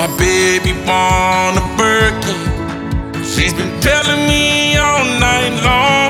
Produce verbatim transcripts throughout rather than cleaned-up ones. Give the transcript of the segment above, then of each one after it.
my baby born a Birkin. She's been telling me all night long.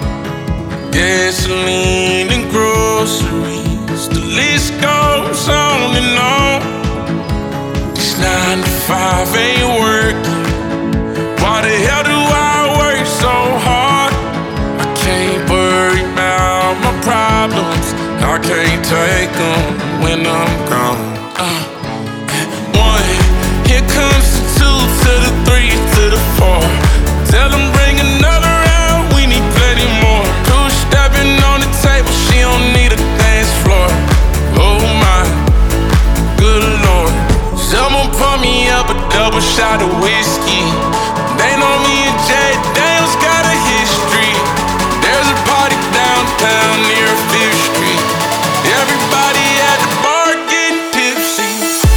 Gasoline and groceries, the list goes on and on. This nine to five ain't working. Why the hell do I work so hard? I can't worry about my problems. I can't take them when I'm gone. Uh, one, here comes the two to the three to the four. Tell them bring another round, we need plenty more. Two stepping on the table, she don't need a dance floor. Oh my, good Lord. Someone pour me up a double shot of whiskey. They know me and Jay Daniels got a history. There's a party downtown near Fifth Street. Everybody at the bar getting tipsy.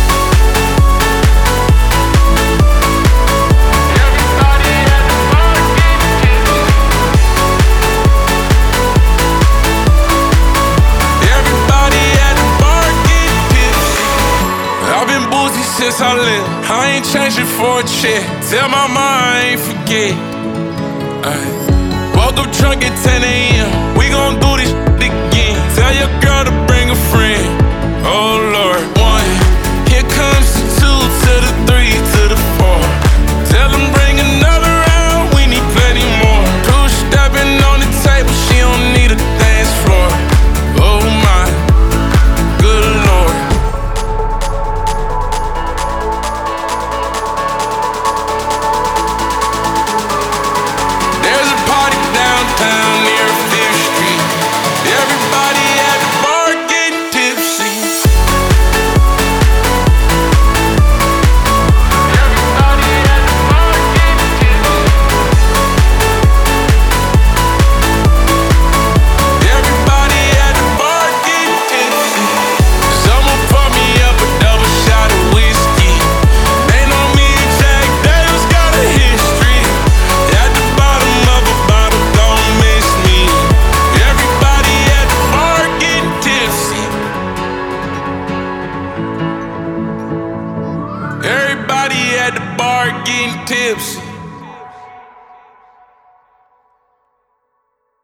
Everybody at the bar getting tipsy. Everybody at the bar getting tipsy. I've been boozy since I left. I ain't changing for a check. Tell my mama I ain't forget. Ay. Woke up drunk at ten a.m. We gon' do this shit again. Tell your girl to bring a friend. Oh Lord. One, here comes the two to the three to the four. Tell them bring another round, we need plenty more. Two stepping on the table, she don't need a dance floor. Oh my, good Lord. There's a party downtown near Fifth Street. Everybody at the bar getting tipsy. Everybody at the bar getting tipsy. Everybody at the bar getting tipsy. Someone pour me up a double shot of whiskey. They know me and Jack Daniels got a history. At the bottom of a bottle, don't miss me. Everybody at the bar getting tipsy. Everybody at the bar getting tipsy.